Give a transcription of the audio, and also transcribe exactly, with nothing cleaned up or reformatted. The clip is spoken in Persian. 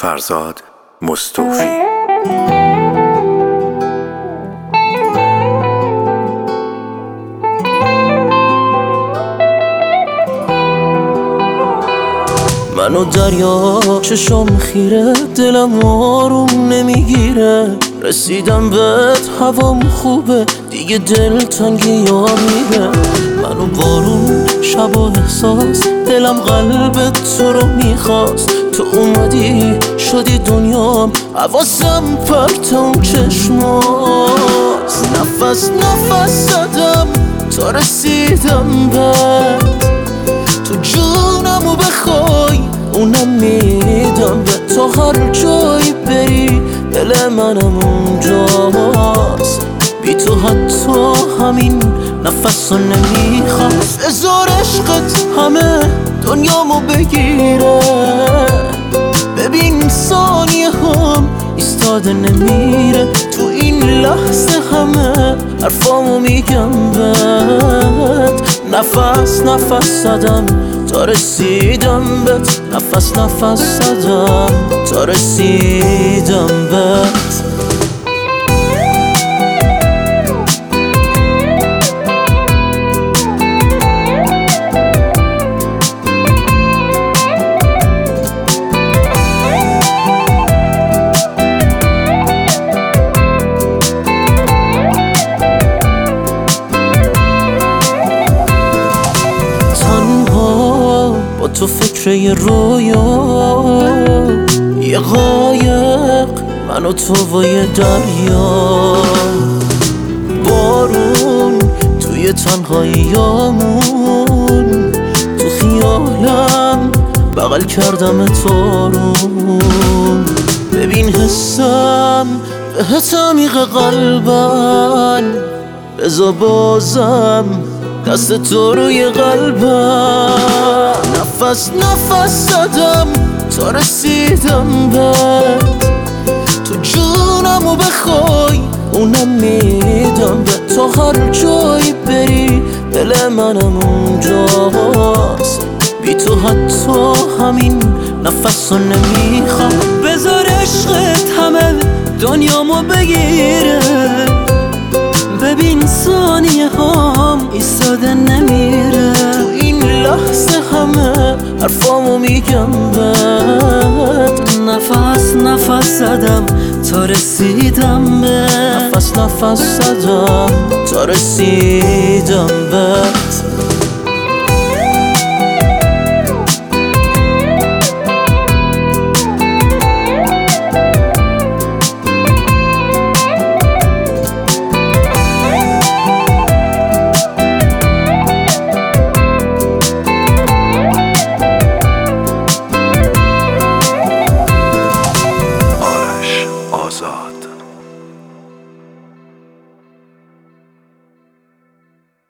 فرزاد مستوفی. منو دریا چشم خیره، دلم آروم نمیگیره. رسیدم بهت هوام خوبه، دیگه دل تنگی یا میره. منو بارون شب و احساس، دلم قلبت تو رو میخواست. تو اومدی شدی دنیام، حواسم پرت اون چشماست. نفس نفس زدم تا رسیدم بهت، تو جونمو بخوای اونم میدم به تو. هر جایی بری دل منم اونجاست، بی تو حتی همین نفس رو نمیخواست. بذار عشقت همه دنیامو بگیره، ببین ثانیه هم ایستاده نمیره. تو این لحظه همه حرفامو میگم بهت. نفس نفس زدم تا رسیدم بهت، نفس نفس زدم تا رسیدم بهت. با تو فکر یه رویا، یه قایق من و تو و یه دریا. بارون توی تنهاییامون، تو خیالم بغل کردم تارون. ببین حسم بهت عمیق قلبم، بذار بازم دست تو روی قلبم. نفس نفس زدم تا رسیدم بهت، تو جونمو بخوای اونم میدم به تو. هر جایی بری دل منم اونجاست، بی تو حتی همین نفس رو نمیخوام. بذار عشقت همه دنیامو بگیره، ببین ثانیه هم ایستاده نمیره. تو این لحظه همه حرفامو میگم بهت. نفس نفس زدم تا رسیدم بهت، نفس نفس زدم تا رسیدم بهت. آزاد.